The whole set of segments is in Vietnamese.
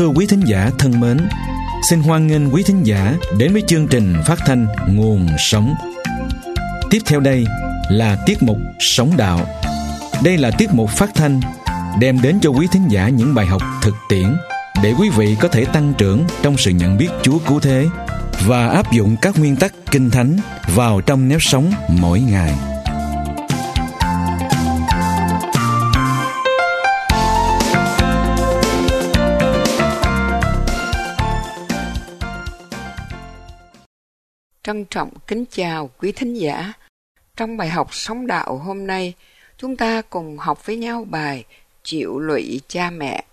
Thưa quý thính giả thân mến, xin hoan nghênh quý thính giả đến với chương trình phát thanh Nguồn Sống. Tiếp theo đây là tiết mục Sống Đạo. Đây là tiết mục phát thanh đem đến cho quý thính giả những bài học thực tiễn để quý vị có thể tăng trưởng trong sự nhận biết Chúa cứu thế và áp dụng các nguyên tắc Kinh Thánh vào trong nếp sống mỗi ngày. Trân trọng kính chào quý thính giả. Trong bài học Sống Đạo hôm nay, chúng ta cùng học với nhau bài Chịu lụy cha mẹ.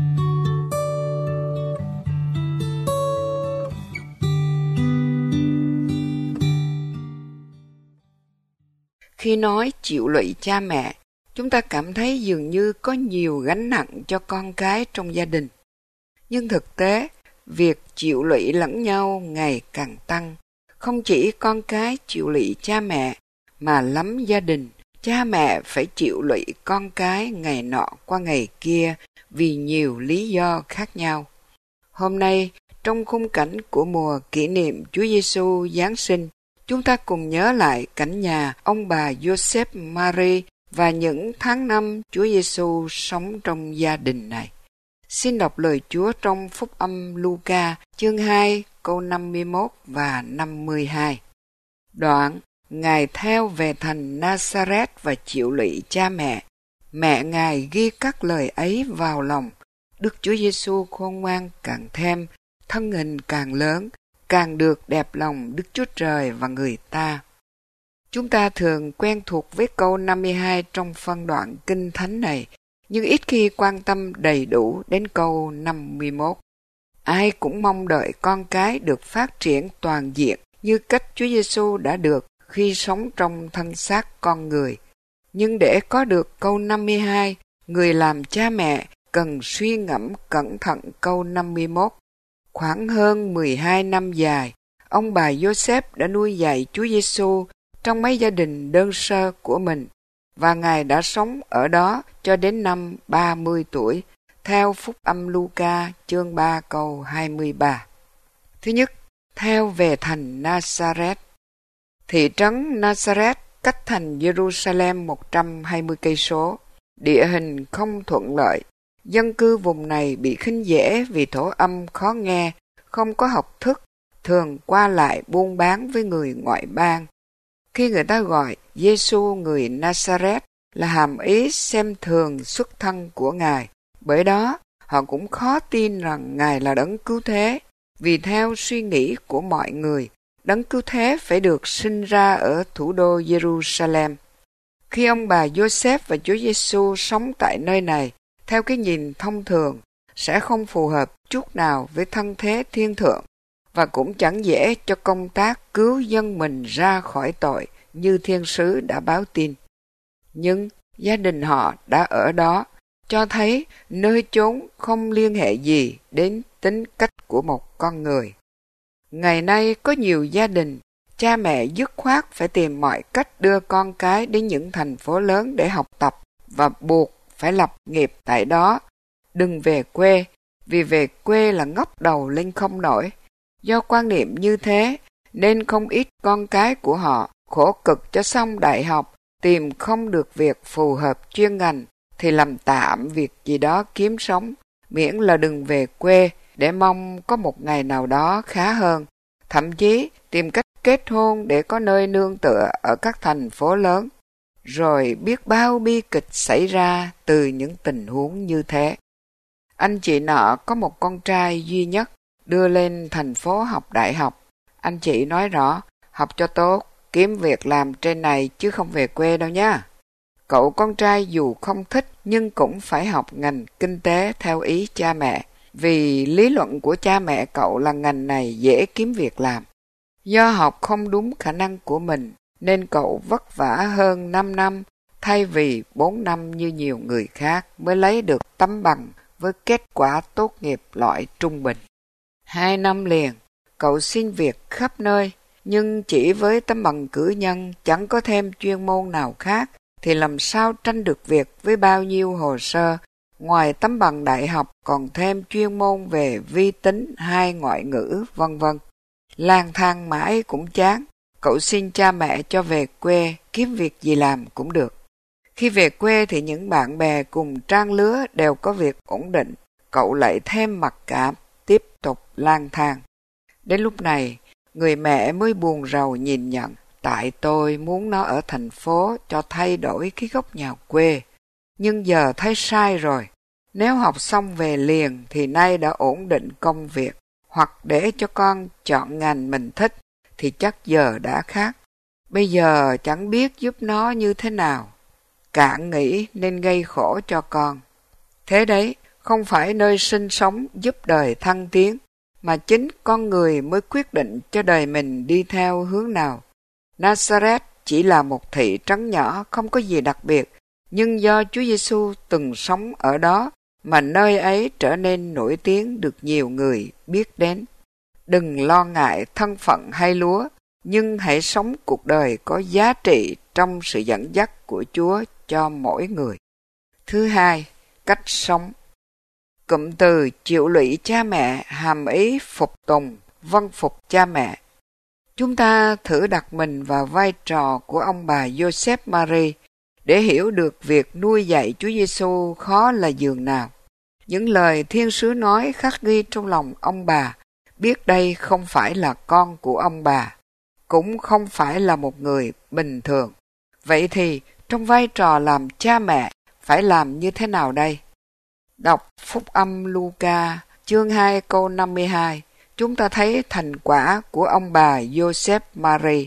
Khi nói chịu lụy cha mẹ, chúng ta cảm thấy dường như có nhiều gánh nặng cho con cái trong gia đình. Nhưng thực tế, việc chịu lụy lẫn nhau ngày càng tăng. Không chỉ con cái chịu lụy cha mẹ, mà lắm gia đình, cha mẹ phải chịu lụy con cái ngày nọ qua ngày kia vì nhiều lý do khác nhau. Hôm nay, trong khung cảnh của mùa kỷ niệm Chúa Giêsu Giáng sinh, chúng ta cùng nhớ lại cảnh nhà ông bà Joseph Marie và những tháng năm Chúa Giêsu sống trong gia đình này. Xin đọc lời Chúa trong Phúc âm Luca, chương 2, câu 51 và 52. Đoạn, Ngài theo về thành Nazareth và chịu lụy cha mẹ. Mẹ Ngài ghi các lời ấy vào lòng. Đức Chúa Giêsu khôn ngoan càng thêm, thân hình càng lớn, càng được đẹp lòng Đức Chúa Trời và người ta. Chúng ta thường quen thuộc với câu 52 trong phân đoạn Kinh Thánh này, nhưng ít khi quan tâm đầy đủ đến câu 51. Ai cũng mong đợi con cái được phát triển toàn diện như cách Chúa Giêsu đã được khi sống trong thân xác con người. Nhưng để có được câu 52, người làm cha mẹ cần suy ngẫm cẩn thận câu 51. Khoảng hơn 12 năm dài, ông bà Joseph đã nuôi dạy Chúa Giêsu trong mấy gia đình đơn sơ của mình, và Ngài đã sống ở đó cho đến năm 30 tuổi, theo Phúc âm Luca chương 3 câu 23. Thứ nhất, theo về thành Nazareth. Thị trấn Nazareth cách thành Jerusalem 120 cây số. Địa hình không thuận lợi, dân cư vùng này bị khinh dễ vì thổ âm khó nghe, không có học thức, thường qua lại buôn bán với người ngoại bang. Khi người ta gọi Giêsu người Nazareth là hàm ý xem thường xuất thân của Ngài, bởi đó họ cũng khó tin rằng Ngài là đấng cứu thế, vì theo suy nghĩ của mọi người, đấng cứu thế phải được sinh ra ở thủ đô Jerusalem. Khi ông bà Joseph và Chúa Giêsu sống tại nơi này, theo cái nhìn thông thường, sẽ không phù hợp chút nào với thân thế thiên thượng, và cũng chẳng dễ cho công tác cứu dân mình ra khỏi tội như thiên sứ đã báo tin. Nhưng gia đình họ đã ở đó, cho thấy nơi chốn không liên hệ gì đến tính cách của một con người. Ngày nay có nhiều gia đình, cha mẹ dứt khoát phải tìm mọi cách đưa con cái đến những thành phố lớn để học tập và buộc phải lập nghiệp tại đó. Đừng về quê, vì về quê là ngóc đầu lên không nổi. Do quan niệm như thế, nên không ít con cái của họ khổ cực cho xong đại học, tìm không được việc phù hợp chuyên ngành, thì làm tạm việc gì đó kiếm sống, miễn là đừng về quê để mong có một ngày nào đó khá hơn. Thậm chí tìm cách kết hôn để có nơi nương tựa ở các thành phố lớn. Rồi biết bao bi kịch xảy ra từ những tình huống như thế. Anh chị nọ có một con trai duy nhất, đưa lên thành phố học đại học. Anh chị nói rõ, học cho tốt, kiếm việc làm trên này chứ không về quê đâu nha. Cậu con trai dù không thích nhưng cũng phải học ngành kinh tế theo ý cha mẹ, vì lý luận của cha mẹ cậu là ngành này dễ kiếm việc làm. Do học không đúng khả năng của mình, nên cậu vất vả hơn 5 năm, thay vì 4 năm như nhiều người khác mới lấy được tấm bằng với kết quả tốt nghiệp loại trung bình. 2 năm liền, cậu xin việc khắp nơi, nhưng chỉ với tấm bằng cử nhân chẳng có thêm chuyên môn nào khác, thì làm sao tranh được việc với bao nhiêu hồ sơ ngoài tấm bằng đại học còn thêm chuyên môn về vi tính, 2 ngoại ngữ, vân vân. Lang thang mãi cũng chán, cậu xin cha mẹ cho về quê kiếm việc gì làm cũng được. Khi về quê thì những bạn bè cùng trang lứa đều có việc ổn định, cậu lại thêm mặc cảm, tiếp tục lang thang. Đến lúc này, người mẹ mới buồn rầu nhìn nhận, tại tôi muốn nó ở thành phố cho thay đổi cái gốc nhà quê. Nhưng giờ thấy sai rồi, nếu học xong về liền thì nay đã ổn định công việc, hoặc để cho con chọn ngành mình thích thì chắc giờ đã khác. Bây giờ chẳng biết giúp nó như thế nào. Cạn nghĩ nên gây khổ cho con. Thế đấy, không phải nơi sinh sống giúp đời thăng tiến, mà chính con người mới quyết định cho đời mình đi theo hướng nào. Nazareth chỉ là một thị trấn nhỏ không có gì đặc biệt, nhưng do Chúa Giêsu từng sống ở đó mà nơi ấy trở nên nổi tiếng, được nhiều người biết đến. Đừng lo ngại thân phận hay lúa, nhưng hãy sống cuộc đời có giá trị trong sự dẫn dắt của Chúa cho mỗi người. Thứ hai, cách sống. Cụm từ chịu lụy cha mẹ hàm ý phục tùng, vâng phục cha mẹ. Chúng ta thử đặt mình vào vai trò của ông bà Joseph Marie để hiểu được việc nuôi dạy Chúa Giêsu khó là dường nào. Những lời thiên sứ nói khắc ghi trong lòng ông bà, biết đây không phải là con của ông bà, cũng không phải là một người bình thường. Vậy thì, trong vai trò làm cha mẹ, phải làm như thế nào đây? Đọc Phúc âm Luca, chương 2 câu 52, chúng ta thấy thành quả của ông bà Joseph Marie.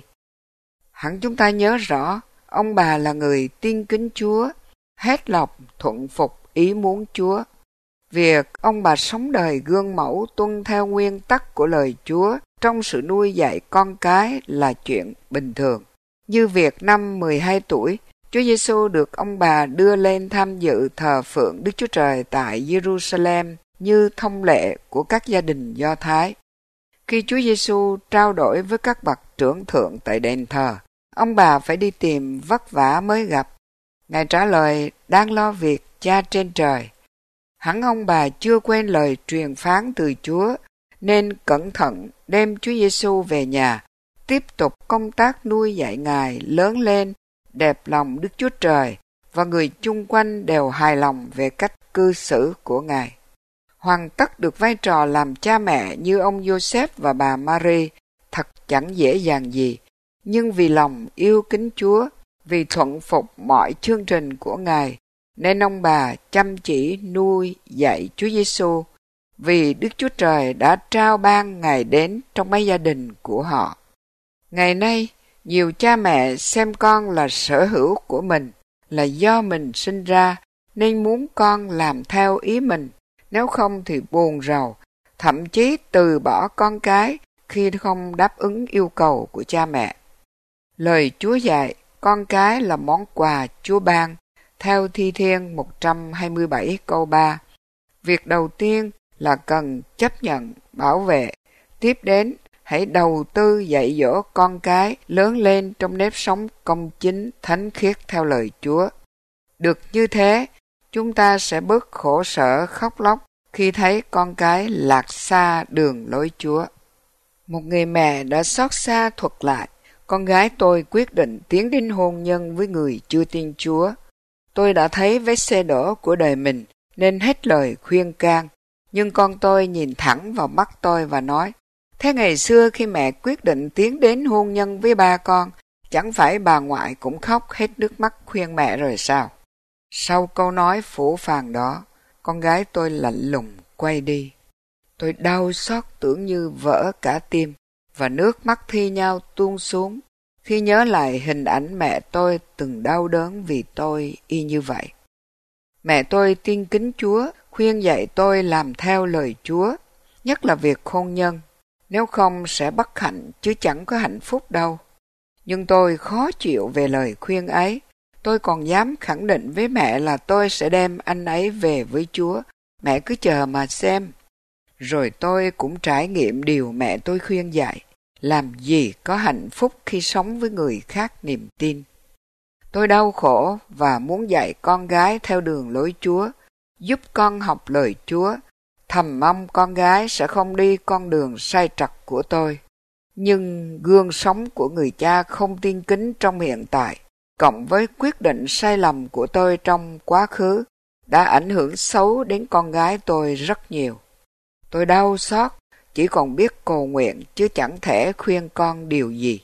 Hẳn chúng ta nhớ rõ, ông bà là người tin kính Chúa, hết lòng thuận phục ý muốn Chúa. Việc ông bà sống đời gương mẫu tuân theo nguyên tắc của lời Chúa trong sự nuôi dạy con cái là chuyện bình thường. Như việc năm 12 tuổi, Chúa Giêsu được ông bà đưa lên tham dự thờ phượng Đức Chúa Trời tại Jerusalem như thông lệ của các gia đình Do Thái. Khi Chúa Giêsu trao đổi với các bậc trưởng thượng tại đền thờ, ông bà phải đi tìm vất vả mới gặp. Ngài trả lời đang lo việc Cha trên trời. Hẳn ông bà chưa quên lời truyền phán từ Chúa, nên cẩn thận đem Chúa Giêsu về nhà, tiếp tục công tác nuôi dạy Ngài lớn lên, đẹp lòng Đức Chúa Trời, và người chung quanh đều hài lòng về cách cư xử của Ngài. Hoàn tất được vai trò làm cha mẹ như ông Joseph và bà Marie thật chẳng dễ dàng gì, nhưng vì lòng yêu kính Chúa, vì thuận phục mọi chương trình của Ngài, nên ông bà chăm chỉ nuôi dạy Chúa Giêsu, vì Đức Chúa Trời đã trao ban Ngài đến trong mấy gia đình của họ. Ngày nay, nhiều cha mẹ xem con là sở hữu của mình, là do mình sinh ra, nên muốn con làm theo ý mình, nếu không thì buồn rầu, thậm chí từ bỏ con cái khi không đáp ứng yêu cầu của cha mẹ. Lời Chúa dạy, con cái là món quà Chúa ban, theo Thi Thiên 127 câu 3. Việc đầu tiên là cần chấp nhận, bảo vệ. Tiếp đến, hãy đầu tư dạy dỗ con cái lớn lên trong nếp sống công chính, thánh khiết theo lời Chúa. Được như thế, chúng ta sẽ bớt khổ sở khóc lóc khi thấy con cái lạc xa đường lối Chúa. Một người mẹ đã xót xa thuật lại, con gái tôi quyết định tiến đến hôn nhân với người chưa tin Chúa. Tôi đã thấy vết xe đổ của đời mình nên hết lời khuyên can, nhưng con tôi nhìn thẳng vào mắt tôi và nói, thế ngày xưa khi mẹ quyết định tiến đến hôn nhân với ba con, chẳng phải bà ngoại cũng khóc hết nước mắt khuyên mẹ rồi sao? Sau câu nói phũ phàng đó, con gái tôi lạnh lùng quay đi. Tôi đau xót tưởng như vỡ cả tim, và nước mắt thi nhau tuôn xuống khi nhớ lại hình ảnh mẹ tôi từng đau đớn vì tôi y như vậy. Mẹ tôi tin kính Chúa, khuyên dạy tôi làm theo lời Chúa, nhất là việc hôn nhân, nếu không sẽ bất hạnh chứ chẳng có hạnh phúc đâu. Nhưng tôi khó chịu về lời khuyên ấy. Tôi còn dám khẳng định với mẹ là tôi sẽ đem anh ấy về với Chúa. Mẹ cứ chờ mà xem. Rồi tôi cũng trải nghiệm điều mẹ tôi khuyên dạy. Làm gì có hạnh phúc khi sống với người khác niềm tin. Tôi đau khổ và muốn dạy con gái theo đường lối Chúa. giúp con học lời Chúa, thầm mong con gái sẽ không đi con đường sai trật của tôi. Nhưng gương sống của người cha không tiên kính trong hiện tại, cộng với quyết định sai lầm của tôi trong quá khứ, đã ảnh hưởng xấu đến con gái tôi rất nhiều. Tôi đau xót, chỉ còn biết cầu nguyện chứ chẳng thể khuyên con điều gì.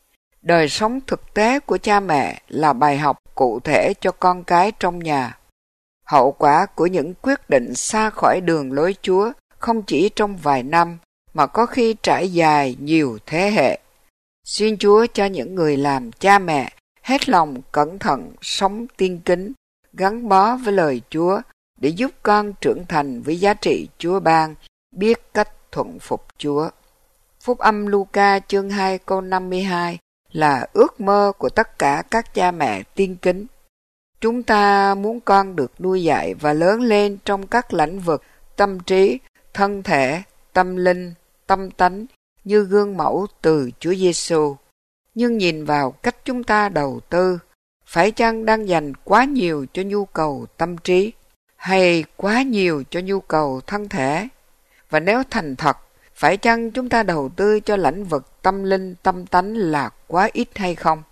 Đời sống thực tế của cha mẹ là bài học cụ thể cho con cái trong nhà. Hậu quả của những quyết định xa khỏi đường lối Chúa không chỉ trong vài năm, mà có khi trải dài nhiều thế hệ. Xin Chúa cho những người làm cha mẹ hết lòng cẩn thận sống tiên kính, gắn bó với lời Chúa để giúp con trưởng thành với giá trị Chúa ban, biết cách thuận phục Chúa. Phúc âm Luca chương 2 câu 52 là ước mơ của tất cả các cha mẹ tiên kính. Chúng ta muốn con được nuôi dạy và lớn lên trong các lĩnh vực tâm trí, thân thể, tâm linh, tâm tánh như gương mẫu từ Chúa Giêsu. Nhưng nhìn vào cách chúng ta đầu tư, phải chăng đang dành quá nhiều cho nhu cầu tâm trí hay quá nhiều cho nhu cầu thân thể? Và nếu thành thật, phải chăng chúng ta đầu tư cho lĩnh vực tâm linh, tâm tánh là quá ít hay không?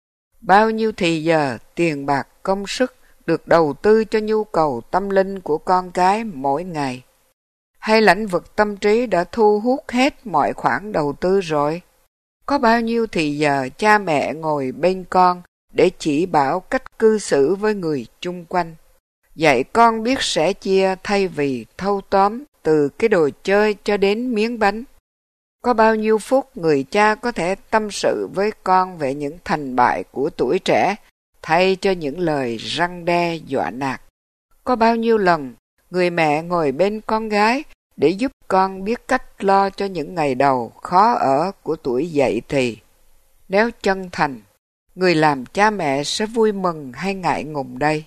Bao nhiêu thì giờ, tiền bạc, công sức được đầu tư cho nhu cầu tâm linh của con cái mỗi ngày? Hay lĩnh vực tâm trí đã thu hút hết mọi khoản đầu tư rồi? Có bao nhiêu thì giờ cha mẹ ngồi bên con để chỉ bảo cách cư xử với người chung quanh, dạy con biết sẻ chia thay vì thâu tóm từ cái đồ chơi cho đến miếng bánh? Có bao nhiêu phút người cha có thể tâm sự với con về những thành bại của tuổi trẻ thay cho những lời răn đe dọa nạt? Có bao nhiêu lần người mẹ ngồi bên con gái để giúp con biết cách lo cho những ngày đầu khó ở của tuổi dậy thì? Nếu chân thành, người làm cha mẹ sẽ vui mừng hay ngại ngùng đây?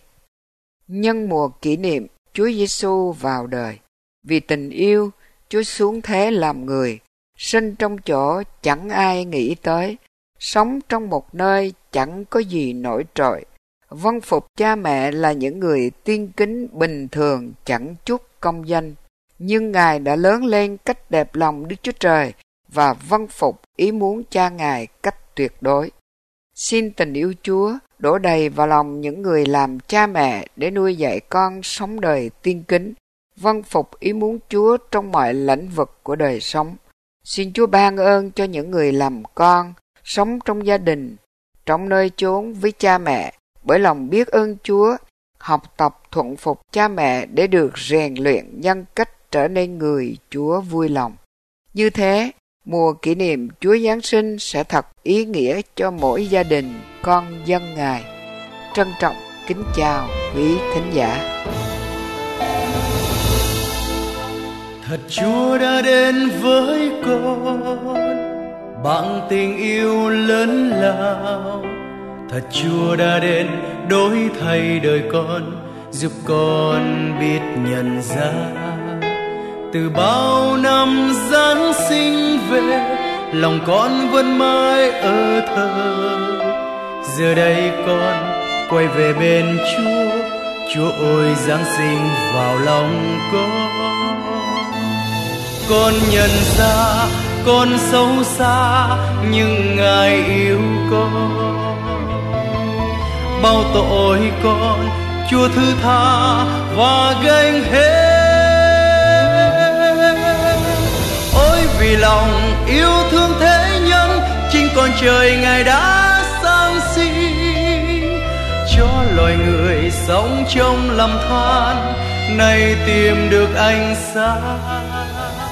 Nhân mùa kỷ niệm Chúa Giêsu vào đời, vì tình yêu, Chúa xuống thế làm người, sinh trong chỗ chẳng ai nghĩ tới, sống trong một nơi chẳng có gì nổi trội. Vâng phục cha mẹ là những người tiên kính bình thường chẳng chút công danh, nhưng Ngài đã lớn lên cách đẹp lòng Đức Chúa Trời và vâng phục ý muốn cha Ngài cách tuyệt đối. Xin tình yêu Chúa đổ đầy vào lòng những người làm cha mẹ để nuôi dạy con sống đời tiên kính, vâng phục ý muốn Chúa trong mọi lĩnh vực của đời sống. Xin Chúa ban ơn cho những người làm con, sống trong gia đình, trong nơi chốn với cha mẹ, bởi lòng biết ơn Chúa, học tập thuận phục cha mẹ để được rèn luyện nhân cách trở nên người Chúa vui lòng. Như thế, mùa kỷ niệm Chúa Giáng sinh sẽ thật ý nghĩa cho mỗi gia đình con dân Ngài. Trân trọng kính chào quý thính giả. Thật Chúa đã đến với con bằng tình yêu lớn lao. Thật Chúa đã đến đổi thay đời con, giúp con biết nhận ra. Từ bao năm Giáng sinh về, lòng con vẫn mãi ở thơ. Giờ đây con quay về bên Chúa, Chúa ơi Giáng sinh vào lòng con. Con nhận ra con xấu xa nhưng Ngài yêu con. Bao tội con Chúa thứ tha và gánh hết. Ôi vì lòng yêu thương thế nhân, chính con trời Ngài đã sáng sinh, cho loài người sống trong lầm than, nay tìm được ánh sáng.